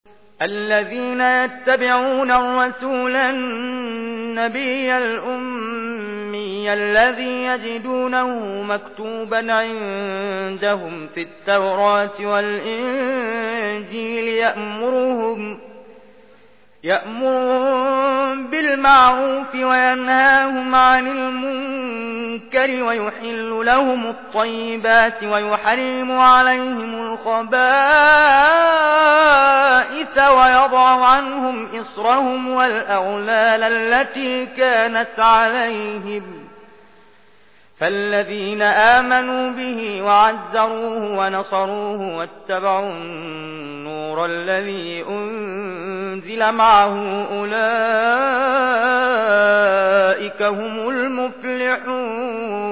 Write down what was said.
الذين يتبعون الرسول النبي الأمي الذي يجدونه مكتوبا عندهم في التوراة والإنجيل يأمرهم بالمعروف وينهاهم عن المنكر ويحل لهم الطيبات ويحرم عليهم الخبائث ويضع عنهم إصرهم والأغلال التي كانت عليهم. فالذين آمنوا به وعزروه ونصروه واتبعوا النور الذي أنزل معه أولئك هم المفلحون.